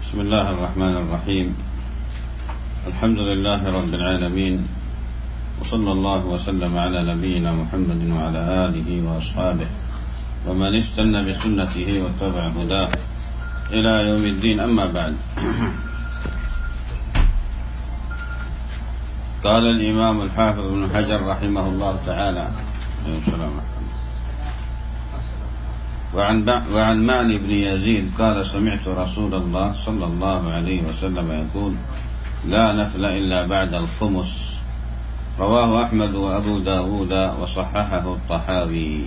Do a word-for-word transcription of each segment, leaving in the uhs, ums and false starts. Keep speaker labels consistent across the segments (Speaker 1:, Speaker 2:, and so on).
Speaker 1: بسم الله الرحمن الرحيم. الحمد لله رب العالمين، وصلى الله وسلم على نبينا محمد وعلى آله وأصحابه ومن استنى بسنته واتبع هداه إلى يوم الدين. أما بعد، قال الإمام الحافظ ابن حجر رحمه الله تعالى: وعن وعن معني بن يزيد قال: سمعت رسول الله صلى الله عليه وسلم يقول: لا نفل إلا بعد الخمس. رواه أحمد وأبو داود وصححه الطحاوي.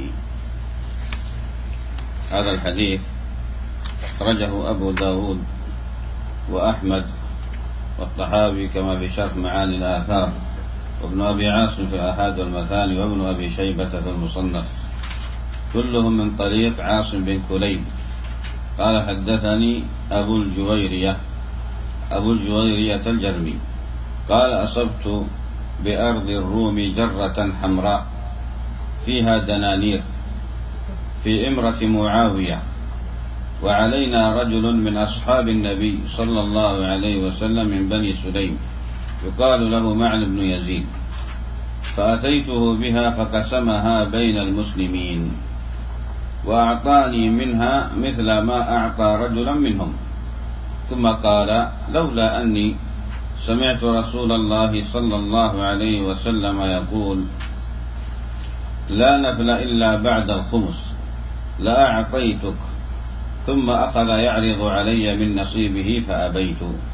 Speaker 1: هذا الحديث أخرجه أبو داود وأحمد والطحاوي كما في شرح معاني الآثار، وابن أبي عاصم في الآحاد والمثاني، وابن أبي شيبة في المصنف، كلهم من طريق عاصم بن كليب قال: حدثني أبو الجويرية أبو الجويرية الجرمي قال: أصبت بأرض الروم جرة حمراء فيها دنانير في إمرة معاوية، وعلينا رجل من أصحاب النبي صلى الله عليه وسلم من بني سليم يقال له معن بن يزيد، فأتيته بها فقسمها بين المسلمين، وأعطاني منها مثل ما أعطى رجلا منهم، ثم قال: لولا أني سمعت رسول الله صلى الله عليه وسلم يقول: لا نفل إلا بعد الخمس لأعطيتك. ثم أخذ يعرض علي من نصيبه فأبيت.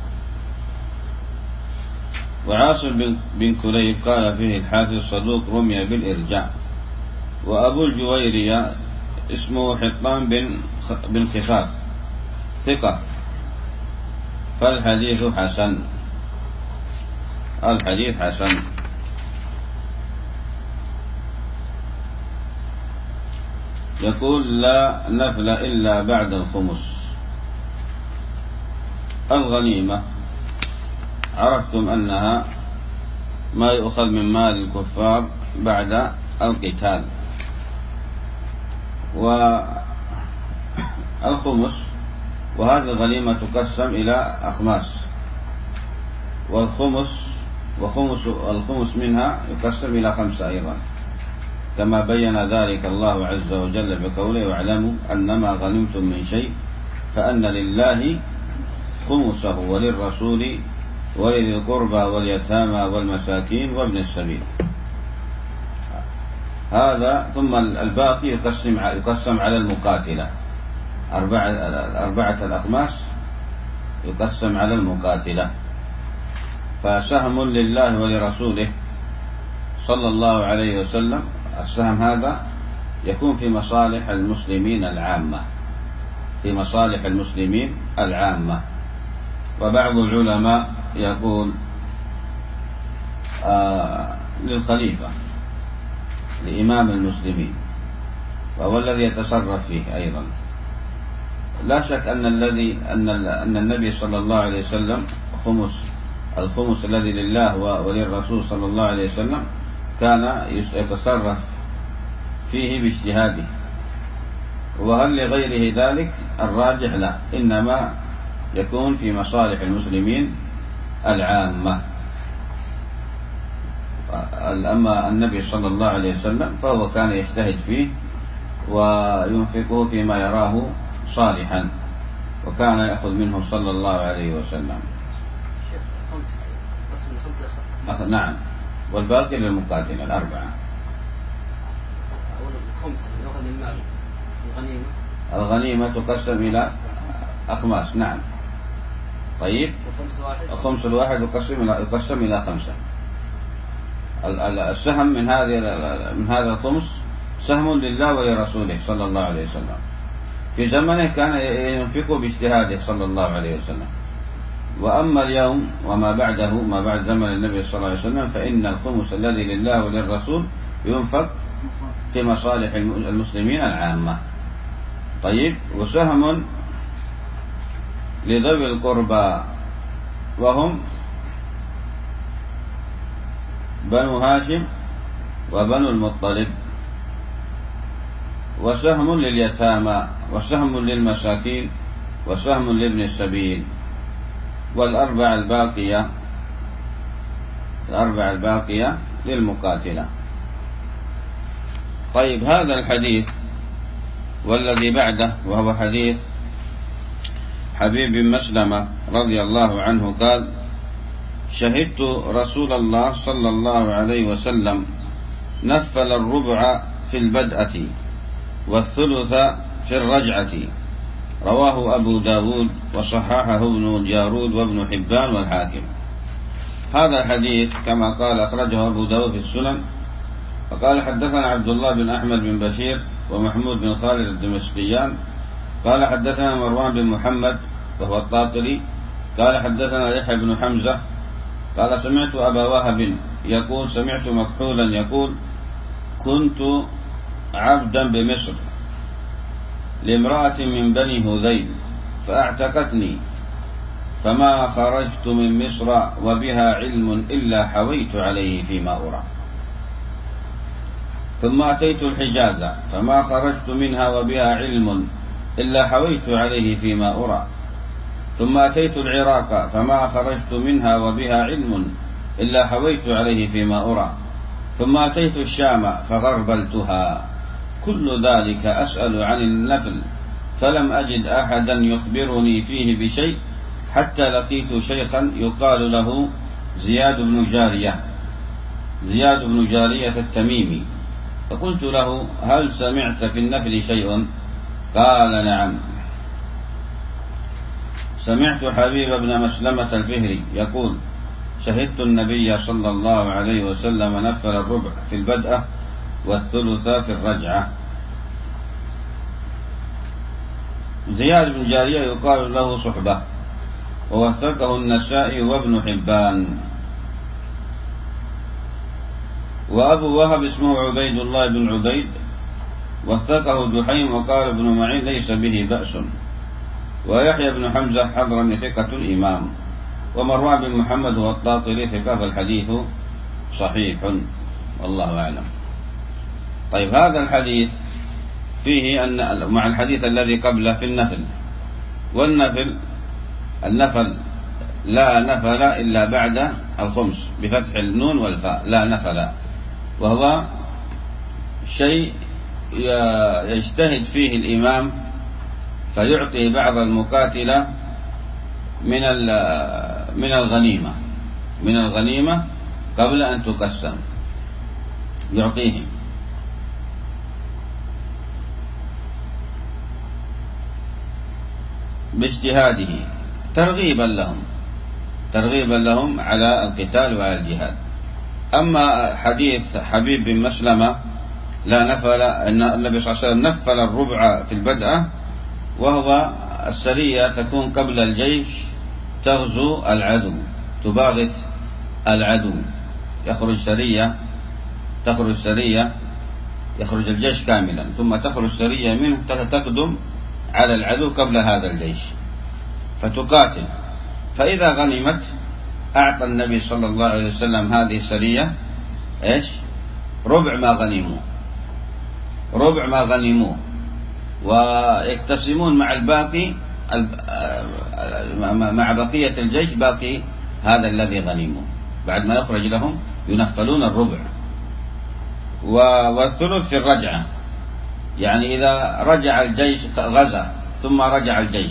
Speaker 1: وعاصم بن كليب قال فيه الحافظ: صدوق رمي بالإرجاء. وأبو الجويرية اسمه حطان بن بن خفاف ثقة، فالحديث حسن الحديث حسن. يقول: لا نفل إلا بعد الخمس. الغنيمة عرفتم أنها ما يؤخذ من مال الكفار بعد القتال، والخمس وهذه الغنيمة تقسم إلى أخماس، والخمس وخمس الخمس منها يقسم إلى خمسة أيضا، كما بين ذلك الله عز وجل بقوله: واعلموا أنما غنمتم من شيء فأن لله خمسه وللرسول ولذي القربى واليتامى والمساكين وابن السبيل. هذا ثم الباقي يقسم يقسم على المقاتلة. أربعة أربعة الأخماس يقسم على المقاتلة، فسهم لله ولرسوله صلى الله عليه وسلم. السهم هذا يكون في مصالح المسلمين العامة في مصالح المسلمين العامة. وبعض العلماء يقول آه للخليفة، لإمام المسلمين، وهو الذي يتصرف فيه أيضا. لا شك أن الذي أن أن النبي صلى الله عليه وسلم خمس الخمس الذي لله وللرسول صلى الله عليه وسلم كان يتصرف فيه باجتهاده، وهل لغيره ذلك؟ الراجح لا، إنما يكون في مصالح المسلمين العامة. أما النبي صلى الله عليه وسلم فهو كان يجتهد فيه وينفقه فيما يراه صالحا، وكان يأخذ منه صلى الله عليه وسلم. نعم، والباقي للمقاتل الأربعة.
Speaker 2: الخمس يأخذ من المال. الغنيمة
Speaker 1: الغنيمة تقسم إلى أخماس. نعم. طيب، الخمس الواحد يقسم إلى يقسم إلى خمسة. السهم من هذه من هذا الخمس سهم لله ولرسوله صلى الله عليه وسلم. في زمنه كان ينفقه باجتهاده صلى الله عليه وسلم. وأما اليوم وما بعده، ما بعد زمن النبي صلى الله عليه وسلم، فإن الخمس الذي لله وللرسول ينفق في مصالح المسلمين العامة. طيب، وسهم لذوي القربى وهم بنو هاشم وبنو المطلب، وسهم لليتامى، وسهم للمساكين، وسهم لابن السبيل. والأربع الباقية الأربع الباقية للمقاتلة. طيب، هذا الحديث والذي بعده وهو حديث حبيب بن مسلمة رضي الله عنه قال: شهدت رسول الله صلى الله عليه وسلم نفل الربع في البدءة والثلث في الرجعة. رواه أبو داود وصححه ابن جارود وابن حبان والحاكم. هذا الحديث كما قال أخرجه أبو داود في السنن. فقال: حدثنا عبد الله بن أحمد بن بشير ومحمود بن خالد الدمشقيان قال: حدثنا مروان بن محمد وهو الطاطري قال: حدثنا يحيى بن حمزة قال: سمعت أبا وهب يقول: سمعت مكحولا يقول: كنت عبدا بمصر لامرأة من بني هذيل فاعتقتني، فما خرجت من مصر وبها علم إلا حويت عليه فيما أرى، ثم أتيت الحجاز فما خرجت منها وبها علم إلا حويت عليه فيما أرى، ثم أتيت العراق فما خرجت منها وبها علم إلا حويت عليه فيما أرى، ثم أتيت الشام فغربلتها. كل ذلك أسأل عن النفل فلم أجد أحدا يخبرني فيه بشيء حتى لقيت شيخا يقال له زياد بن جارية زياد بن جارية التميمي، فقلت له: هل سمعت في النفل شيء؟ قال: نعم، سمعت حبيب بن مسلمة الفهري يقول: شهدت النبي صلى الله عليه وسلم نفل الربع في البدءة والثلث في الرجعة. زياد بن جارية يقال له صحبة، ووثقه النسائي وابن حبان. وأبو وهب اسمه عبيد الله بن عبيد، وثقه دحيم وقال ابن معين: ليس به بأس. ويحيى بن حمزة حضرمي ثقة الإمام. ومروان بن محمد هو الطاطري ثقة، فالحديث صحيح والله أعلم. طيب، هذا الحديث فيه أن مع الحديث الذي قبله في النفل، والنفل النفل لا نفل إلا بعد الخمس بفتح النون والفاء، لا نفل، وهو شيء يجتهد فيه الإمام فيعطي بعض المقاتلة من من الغنيمة من الغنيمة قبل أن تقسم، يعطيهم باجتهاده ترغيبا لهم ترغيبا لهم على القتال وعلى الجهاد. أما حديث حبيب بن مسلمة لا نفل، أن النبي صلى الله عليه وسلم نفل الربع في البدءة، وهو السرية تكون قبل الجيش تغزو العدو، تباغت العدو، يخرج سرية تخرج سرية يخرج الجيش كاملا، ثم تخرج سرية منه تقدم على العدو قبل هذا الجيش فتقاتل. فإذا غنمت أعطى النبي صلى الله عليه وسلم هذه السرية إيش؟ ربع ما غنموه ربع ما غنموه ويقتسمون مع الباقي مع بقية الجيش باقي هذا الذي غنموه، بعد ما يخرج لهم ينفلون الربع. والثلث في الرجعة، يعني إذا رجع الجيش غزا ثم رجع الجيش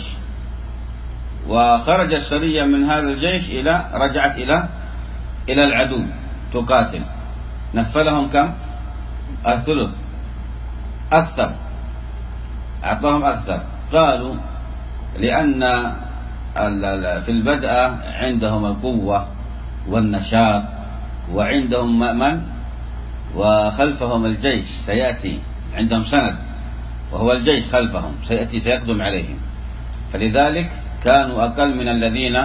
Speaker 1: وخرج السرية من هذا الجيش إلى رجعت إلى إلى العدو تقاتل، نفلهم كم؟ الثلث، أكثر، أعطاهم أكثر. قالوا لأن في البدء عندهم القوة والنشاط، وعندهم مأمن، وخلفهم الجيش سيأتي، عندهم سند وهو الجيش خلفهم سيأتي سيقدم عليهم، فلذلك كانوا أقل من الذين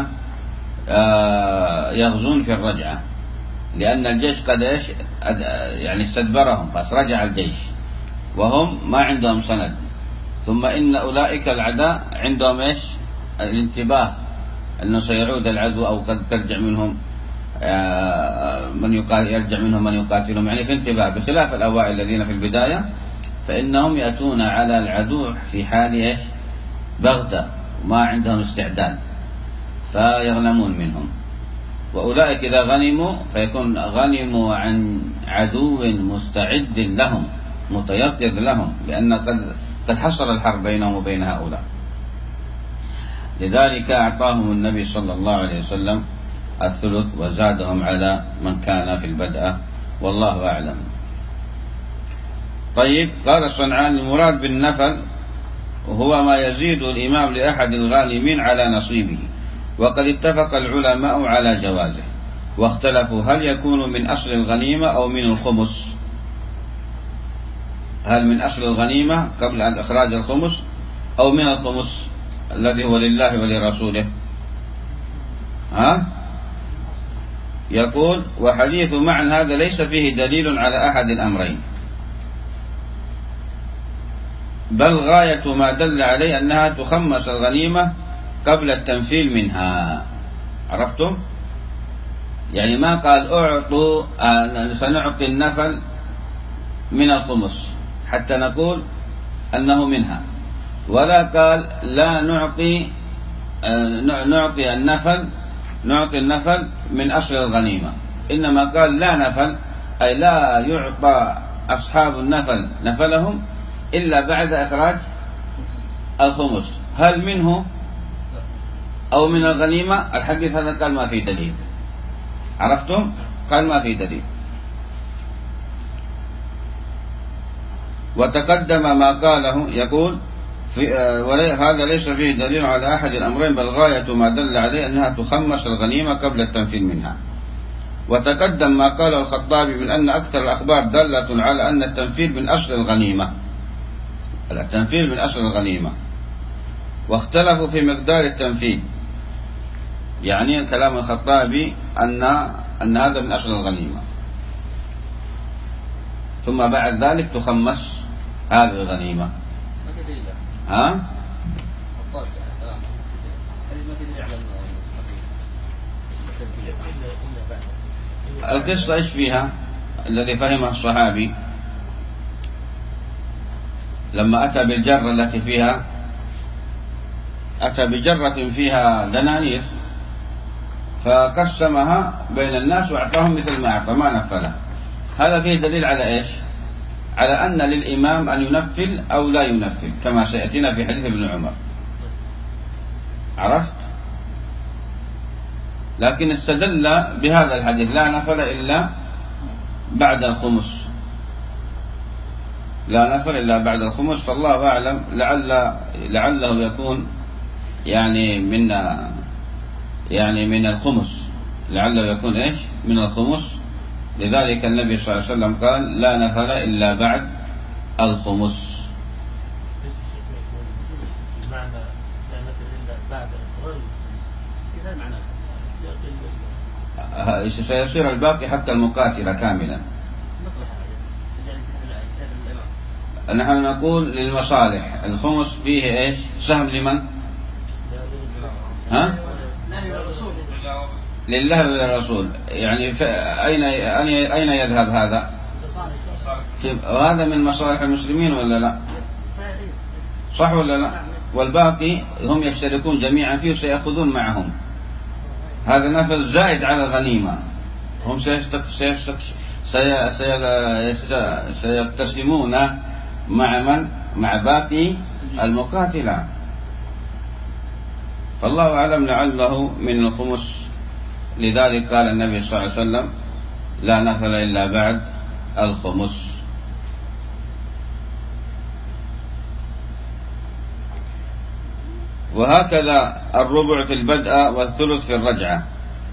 Speaker 1: يغزون في الرجعة، لأن الجيش قد إيش يعني استدبرهم، بس رجع الجيش وهم ما عندهم سند. ثم إن أولئك العداء عندهم إيش الانتباه أنه سيعود العدو أو قد ترجع منهم من يرجع منهم من يقاتلهم، يعني في انتباه، بخلاف الأوائل الذين في البداية فإنهم يأتون على العدو في حال إيش بغتة وما عندهم استعداد. فيغنمون منهم. وأولئك إذا غنموا فيكون غنموا عن عدو مستعد لهم متيقظ لهم، لأن قد قد حصل الحرب بينهم وبين هؤلاء. لذلك أعطاهم النبي صلى الله عليه وسلم الثلث وزادهم على من كان في البدء، والله أعلم. طيب، قال الصنعان: المراد بالنفل هو ما يزيد الإمام لأحد الغانمين على نصيبه، وقد اتفق العلماء على جوازه، واختلفوا هل يكون من أصل الغنيمة أو من الخمس. هل من أصل الغنيمة قبل أن إخراج الخمس أو من الخمس الذي هو لله ولرسوله؟ ها؟ يقول: وحديث معن هذا ليس فيه دليل على أحد الأمرين، بل غاية ما دل عليه أنها تخمس الغنيمة قبل التنفيل منها. عرفتم؟ يعني ما قال أعطوا سنعطي النفل من الخمس حتى نقول أنه منها، ولا قال لا نعطي نعطي النفل نعطي النفل من أصل الغنيمة، إنما قال لا نفل، أي لا يعطى أصحاب النفل نفلهم إلا بعد إخراج الخمس. هل منه أو من الغنيمة؟ الحديث هذا قال ما في دليل. عرفتم؟ قال ما في دليل. وتقدم ما قاله، يقول في آه هذا ليس فيه دليل على أحد الأمرين، بل غاية ما دل عليه أنها تخمس الغنيمة قبل التنفيذ منها. وتقدم ما قاله الخطابي من أن أكثر الأخبار دالة على أن التنفيذ من أصل الغنيمة، التنفيذ من أصل الغنيمة، واختلفوا في مقدار التنفيذ. يعني كلام الخطابي أن أن هذا من أصل الغنيمة، ثم بعد ذلك تخمس هذه الغنيمة. ها؟ القصة إيش فيها؟ الذي فهمه الصحابي لما أتى بالجرة التي فيها أتى بجرة فيها دنانير، فقسمها بين الناس وأعطاهم مثل ما أعطى، ما نفلها. هذا فيه دليل على إيش؟ على أن للإمام أن ينفل أو لا ينفل، كما سيأتينا في حديث ابن عمر. عرفت؟ لكن استدل بهذا الحديث لا نفل إلا بعد الخمس، لا نفل إلا بعد الخمس. فالله أعلم، لعل لعله يكون يعني من يعني من الخمس، لعله يكون إيش؟ من الخمس. لذلك النبي صلى الله عليه وسلم قال لا نفل إلا بعد الخمس. سيصير الباقي حتى المقاتلة كاملا. نحن نقول للمصالح الخمس فيه إيش؟ سهم لمن؟ ها؟ لله وللرسول. يعني أين أين يذهب هذا؟ وهذا من مصالح المسلمين ولا لا؟ صح ولا لا؟ والباقي هم يشتركون جميعا فيه وسيأخذون معهم. هذا نفل زائد على الغنيمة، هم سيقتسمون مع من؟ مع باقي المقاتلة. فالله أعلم، لعله من الخمس. لذلك قال النبي صلى الله عليه وسلم لا نفل إلا بعد الخمس. وهكذا الربع في البدء والثلث في الرجعة.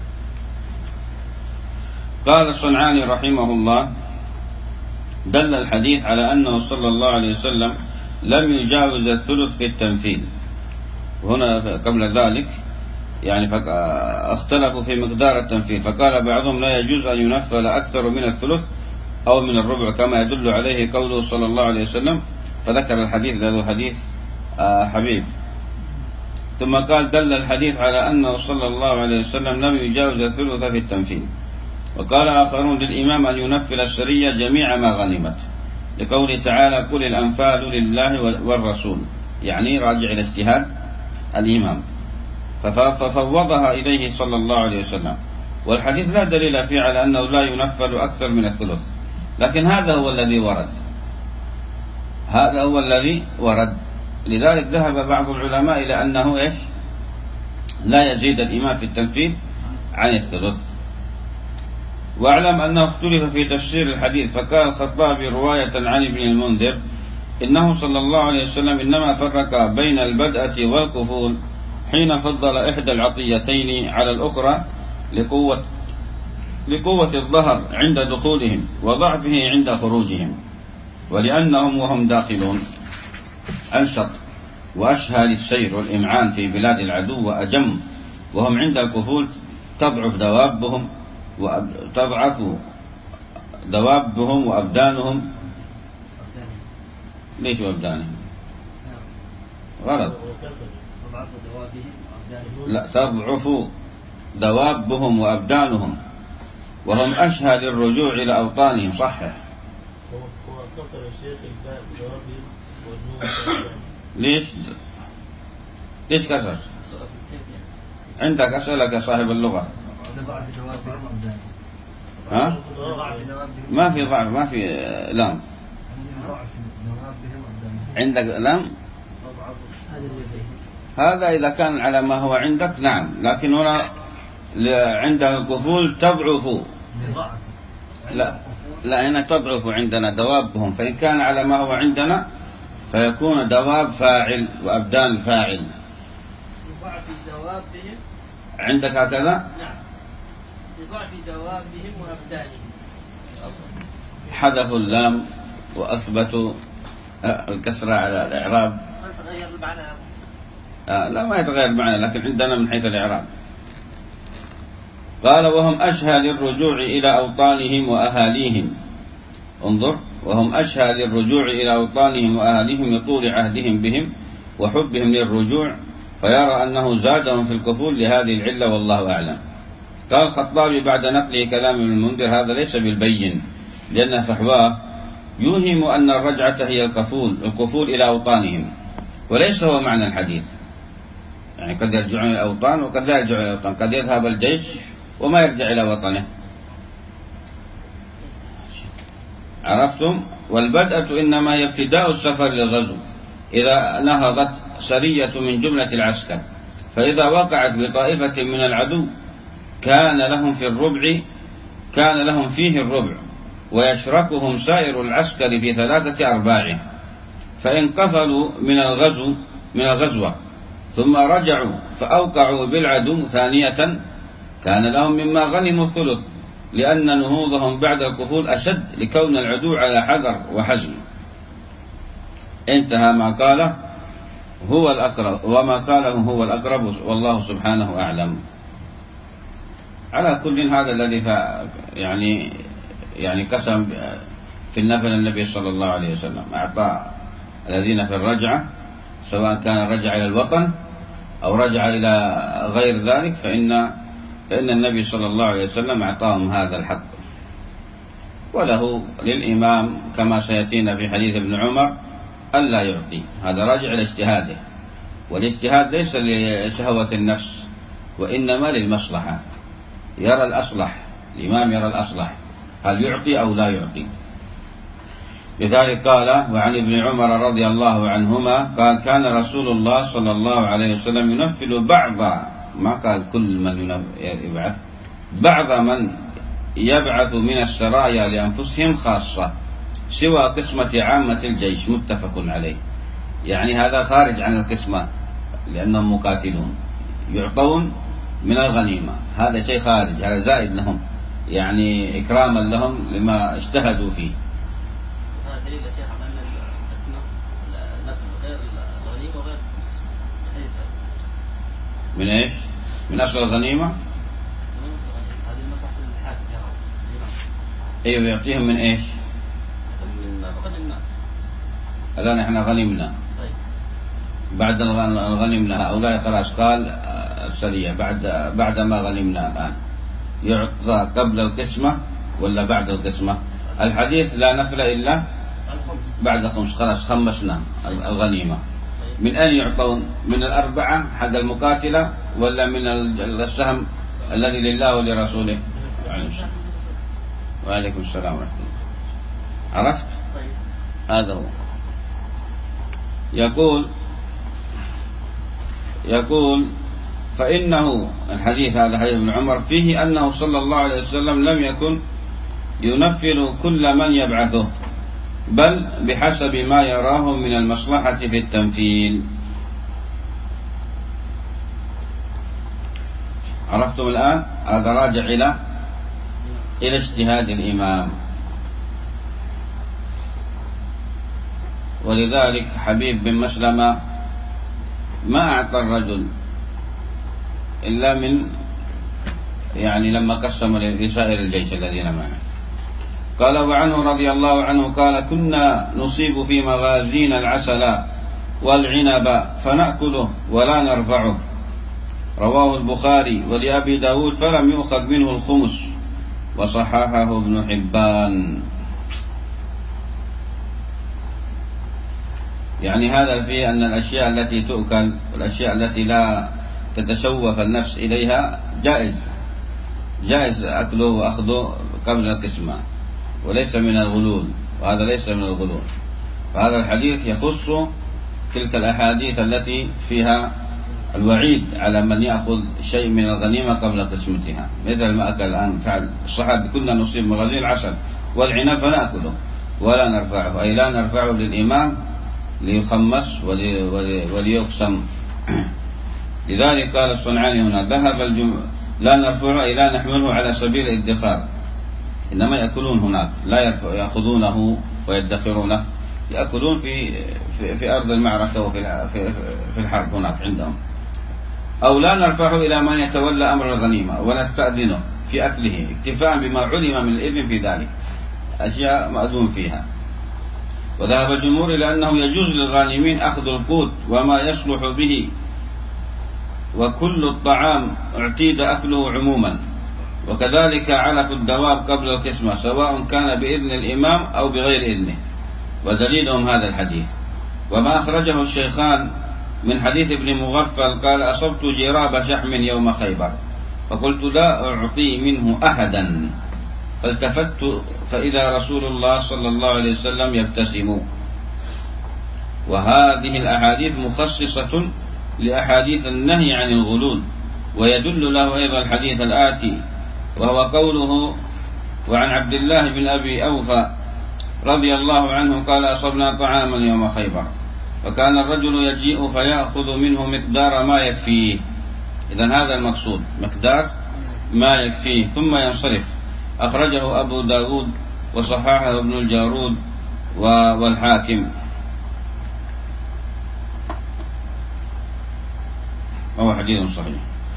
Speaker 1: قال الصنعاني رحمه الله: دل الحديث على أنه صلى الله عليه وسلم لم يجاوز الثلث في التنفيذ. هنا قبل ذلك يعني اختلفوا في مقدار التنفيذ، فقال بعضهم لا يجوز أن ينفل أكثر من الثلث أو من الربع، كما يدل عليه قوله صلى الله عليه وسلم، فذكر الحديث له حديث حبيب. ثم قال دل الحديث على أنه صلى الله عليه وسلم لم يجاوز الثلث في التنفيذ. وقال آخرون للإمام أن ينفل السرية جميع ما غنمت، لقوله تعالى قل الأنفال لله والرسول، يعني راجع إلى اجتهاد الإمام. ففوضها إليه صلى الله عليه وسلم. والحديث لا دليل فيه على أنه لا ينفل أكثر من الثلث، لكن هذا هو الذي ورد، هذا هو الذي ورد. لذلك ذهب بعض العلماء إلى أنه إيش لا يزيد الإمام في التنفيذ عن الثلث. واعلم أنه اختلف في تفسير الحديث، فقال الخطابي رواية عن ابن المنذر إنه صلى الله عليه وسلم إنما فرق بين البدءة والكفول حين فضل إحدى العطيتين على الأخرى لقوة لقوة الظهر عند دخولهم وضعفه عند خروجهم، ولأنهم وهم داخلون أنشط وأشهى للسير والإمعان في بلاد العدو وأجم، وهم عند الكفول تضعف دوابهم وتضعف دوابهم وأبدانهم. ليش وأبدانهم؟ غلط. لا، تضعف دوابهم وأبدانهم وهم أشهى للرجوع إلى أوطانهم. صحح. ليش ليش كسر؟ عندك أسألك يا صاحب اللغة. ها؟ ما في ضعف، ما في لام. عندك لام؟ هذا إذا كان على ما هو عندك نعم، لكن هنا عند الكفول تضعف. لا لا، هنا تضعف عندنا دوابهم، فإن كان على ما هو عندنا فيكون دواب فاعل وأبدان فاعل.
Speaker 3: لضعف دوابهم
Speaker 1: عندك هكذا؟
Speaker 3: نعم، لضعف دوابهم وأبدانهم.
Speaker 1: حذفوا اللام وأثبتوا الكسرة على الإعراب.
Speaker 3: تغير المعنى.
Speaker 1: آه لا، ما يتغير المعنى، لكن عندنا من حيث الإعراب. قال وهم أشهى للرجوع إلى أوطانهم وأهاليهم. انظر، وهم أشهى للرجوع إلى أوطانهم وأهاليهم لطول عهدهم بهم وحبهم للرجوع، فيرى أنه زادهم في الكفول لهذه العلة، والله أعلم. قال الخطابي بعد نقله كلام ابن المنذر هذا ليس بالبين، لأن فحواه يوهم أن الرجعة هي الكفول الكفول إلى أوطانهم، وليس هو معنى الحديث. يعني قد يرجعون إلى الأوطان وقد لا يرجعون إلى الأوطان، قد يذهب الجيش وما يرجع إلى وطنه. عرفتم؟ والبدءة إنما هي ابتداء السفر للغزو، إذا نهضت سرية من جملة العسكر، فإذا وقعت بطائفة من العدو كان لهم في الربع كان لهم فيه الربع، ويشركهم سائر العسكر في ثلاثة أرباعه. فإن قفلوا من الغزو من الغزوة ثم رجعوا فأوقعوا بالعدو ثانية كان لهم مما غنموا الثلث، لأن نهوضهم بعد الكفول أشد لكون العدو على حذر وحزم. انتهى ما قاله هو الأقرب، وما قاله هو الأقرب، والله سبحانه أعلم. على كل هذا الذي يعني يعني قسم في النفل النبي صلى الله عليه وسلم، أعطى الذين في الرجعة سواء كان رجع إلى الوطن أو رجع إلى غير ذلك، فإن فإن النبي صلى الله عليه وسلم أعطاهم هذا الحق. وله للإمام كما سيأتينا في حديث ابن عمر ألا يعطي، هذا راجع إلى اجتهاده، والاجتهاد ليس لشهوة النفس وإنما للمصلحة، يرى الأصلح، الإمام يرى الأصلح هل يعطي أو لا يعطي. لذلك قال وعن ابن عمر رضي الله عنهما قال كان رسول الله صلى الله عليه وسلم ينفل بعض، ما قال كل من يبعث، بعض من يبعث من السرايا لأنفسهم خاصة سوى قسمة عامة الجيش، متفق عليه. يعني هذا خارج عن القسمة لأنهم مقاتلون، يعطون من الغنيمة، هذا شيء خارج، هذا زائد لهم، يعني إكراما لهم لما اجتهدوا فيه.
Speaker 2: هذا دليل يا شيخ على أن القسمة نفل غير الغنيمة وغير الخمس.
Speaker 1: من إيش؟ من أصل الغنيمة؟
Speaker 2: من أصل الغنيمة، هذه المصلحة الحاكم يرى.
Speaker 1: أيوة، يعطيهم من إيش؟
Speaker 2: من غنمنا.
Speaker 1: الآن إحنا غنمنا.
Speaker 2: طيب.
Speaker 1: بعد الغنمنا هؤلاء خلاص قال السرية بعد بعد ما غنمنا الآن يعطى قبل القسمة ولا بعد القسمة؟ الحديث لا نفل إلا
Speaker 2: الخمس.
Speaker 1: بعد خمس، خلاص خمسنا الغنيمة.
Speaker 2: طيب.
Speaker 1: من أين يعطون؟ من الأربعة حق المقاتلة ولا من السهم الذي لله ولرسوله؟ وعليكم السلام ورحمة الله. عرفت؟ هذا هو. يقول يقول فإنه الحديث هذا حديث ابن عمر فيه أنه صلى الله عليه وسلم لم يكن ينفل كل من يبعثه، بل بحسب ما يراه من المصلحة في التنفيذ. عرفتم الآن؟ هذا راجع إلى إلى اجتهاد الإمام. ولذلك حبيب بن مسلمة ما أعطى الرجل إلا من يعني لما قسم لسائر الجيش الذين معه. قال وعنه رضي الله عنه قال كنا نصيب في مغازينا العسل والعنب فنأكله ولا نرفعه. رواه البخاري ولأبي داود فلم يؤخذ منه الخمس وصححه ابن حبان. يعني هذا فيه أن الأشياء التي تؤكل والأشياء التي لا تتشوف النفس إليها جائز جائز أكله وأخذه قبل القسمة، وليس من الغلول، وهذا ليس من الغلول. فهذا الحديث يخص تلك الأحاديث التي فيها الوعيد على من يأخذ شيء من الغنيمة قبل قسمتها، مثل ما أكل الآن فعل الصحابة. كنا نصيب مغازين العسل والعنب فنأكله ولا نرفعه، أي لا نرفعه للإمام ليخمس ولي ولي وليقسم. لذلك قال الصنعاني هنا ذهب الجم... لا نرفعه أي لا نحمله على سبيل الادخار، إنما يأكلون هناك، لا يأخذونه ويدخرونه، يأكلون في في, في أرض المعركة وفي في, في الحرب هناك عندهم. أو لا نرفعه إلى من يتولى أمر الغنيمة ونستأذنه في أكله اكتفاء بما علم من الإذن في ذلك، أشياء مأذون فيها. وذهب الجمهور إلى أنه يجوز للغانمين أخذ القوت وما يصلح به، وكل الطعام اعتيد أكله عموما، وكذلك علف الدواب قبل القسمة سواء كان بإذن الإمام أو بغير إذنه، ودليلهم هذا الحديث. وما أخرجه الشيخان من حديث ابن مغفل قال أصبت جراب شحم يوم خيبر فقلت لا أعطي منه أحدا، فالتفت فإذا رسول الله صلى الله عليه وسلم يبتسم. وهذه الأحاديث مخصصة لأحاديث النهي عن الغلول، ويدل له أيضا الحديث الآتي وهو قوله وعن عبد الله بن أبي أوفى رضي الله عنه قال أصبنا طعاما يوم خيبر وكان الرجل يجيء فيأخذ منه مقدار ما يكفيه. إذن هذا المقصود، مقدار ما يكفيه ثم ينصرف. أخرجه أبو داود وصححه ابن الجارود والحاكم. هو حديث صحيح.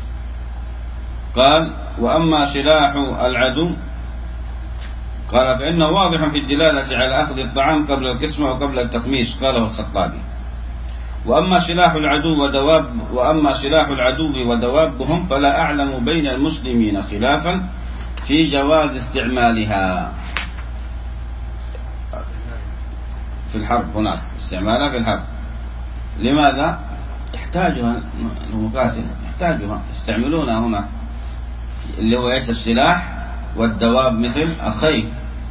Speaker 1: قال وأما سلاح العدو قال فإنه واضح في الدلالة على أخذ الطعام قبل القسمة وقبل التخميس، قاله الخطابي. وأما سلاح العدو ودواب وأما سلاح العدو ودوابهم فلا أعلم بين المسلمين خلافا في جواز استعمالها في الحرب. هناك استعمالها في الحرب. لماذا؟ يحتاجها المقاتل، يحتاجها، يستعملونها هنا، اللي هو ايش؟ السلاح والدواب مثل الخيل.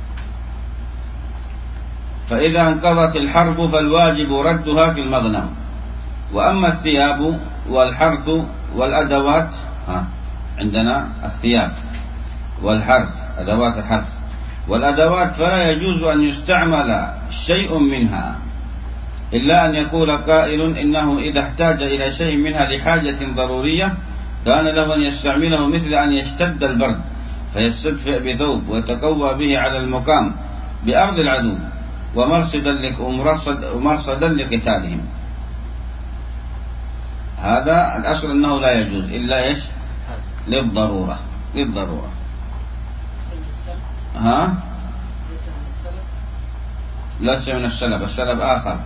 Speaker 1: فإذا انقضت الحرب فالواجب ردها في المغنم. وأما الثياب والحرث والأدوات، ها عندنا الثياب والحرث، أدوات الحرث والأدوات، فلا يجوز أن يستعمل شيء منها إلا أن يقول قائل إنه إذا احتاج إلى شيء منها لحاجة ضرورية كان له أن يستعمله، مثل أن يشتد البرد فيستدفئ بثوب ويتقوى به على المقام بأرض العدو ومرصدا ومرصدا لقتالهم. هذا الأصل أنه لا يجوز إلا إيش؟ للضرورة، للضرورة. ها؟ ليس من السلب، السلب آخر.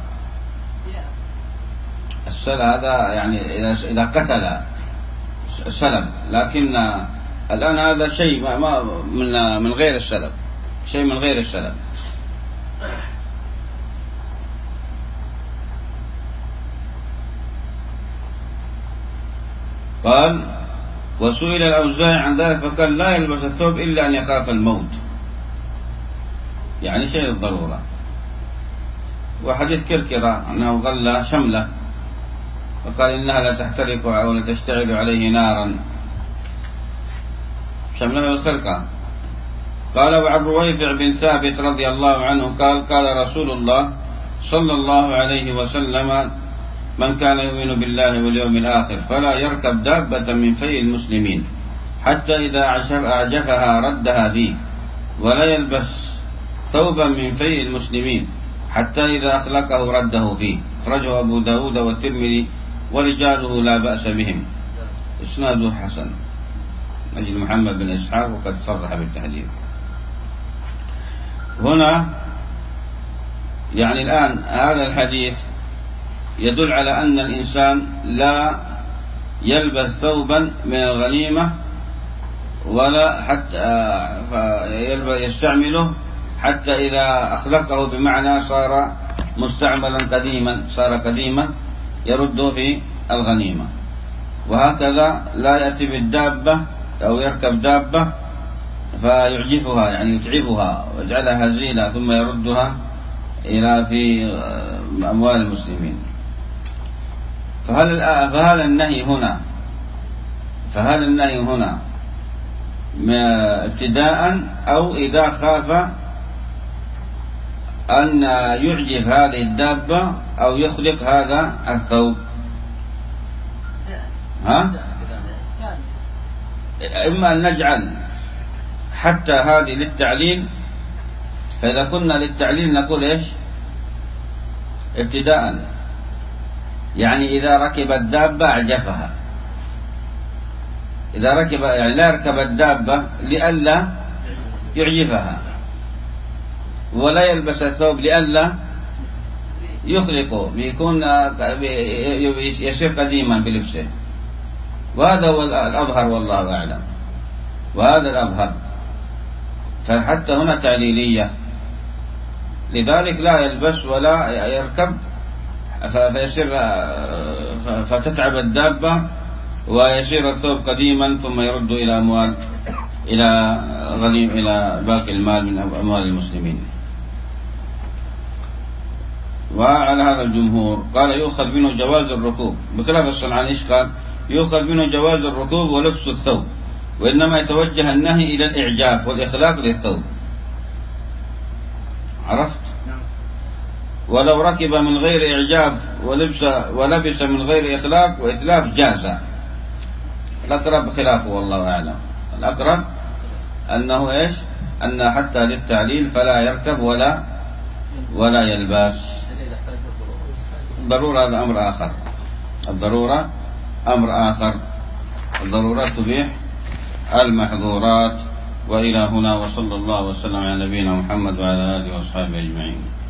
Speaker 1: السلب هذا يعني إذا قتل سلب، لكن الآن هذا شيء ما ما من من غير السلب، شيء من غير السلب. قال: وسئل الأوزاعي عن ذلك فقال: لا يلبس الثوب إلا أن يخاف الموت، يعني شيء الضرورة. وحديث كركرة أنه غلى شملة وقال إنها لا تحترق أو لا تشتعل عليه نارا، شملة الخرقة. قال: وعن رويفع بن ثابت رضي الله عنه قال: قال رسول الله صلى الله عليه وسلم: من كان يؤمن بالله واليوم الآخر فلا يركب دابة من في المسلمين حتى إذا أعجفها ردها فيه، ولا يلبس ثوبا من في المسلمين حتى إذا أخلقه رده فيه. أخرجه أبو داود والترمذي ورجاله لا بأس بهم، إسناده حسن. أجل محمد بن إسحاق وقد صرح بالتحديد. هنا يعني الآن هذا الحديث يدل على أن الإنسان لا يلبس ثوبا من الغنيمة ولا حتى يستعمله حتى إذا أخلقه، بمعنى صار مستعملا قديما، صار قديما يرده في الغنيمة. وهكذا لا يأتي بالدابة أو يركب دابة فيعجفها، يعني يتعبها ويجعلها هزيلة ثم يردها إلى في أموال المسلمين. فهل فهل النهي هنا فهل النهي هنا ابتداء أو إذا خاف أن يعجف هذه الدابة أو يخلق هذا الثوب؟ ها؟ إما أن نجعل حتى هذه للتعليل، فإذا كنا للتعليل نقول إيش؟ ابتداء، يعني إذا ركب الدابة أعجفها، إذا ركب يعني لا يركب الدابة لئلا يعجفها، ولا يلبس الثوب لئلا يخلقه، بيكون يصير قديما بلبسه. وهذا هو الأظهر والله أعلم، وهذا الأظهر. فحتى هنا تعليلية، لذلك لا يلبس ولا يركب فيصير فتتعب الدابة ويصير الثوب قديما ثم يرد إلى أموال إلى غنيم إلى باقي المال من أموال المسلمين. وعلى هذا الجمهور قال يؤخذ منه جواز الركوب، بخلاف الصنعاني إيش قال؟ يؤخذ منه جواز الركوب ولبس الثوب، وإنما يتوجه النهي إلى الإعجاف والإخلاق للثوب. عرفت؟ ولو ركب من غير إعجاف ولبس ولبس من غير إخلاق وإتلاف جاز. الأقرب خلافه والله أعلم. الأقرب أنه إيش؟ أن حتى للتعليل فلا يركب ولا ولا يلبس. الضرورة هذا أمر آخر، الضرورة أمر آخر، الضرورات تبيح المحظورات. وإلى هنا، وصلى الله وسلم على نبينا محمد وعلى آله وأصحابه أجمعين.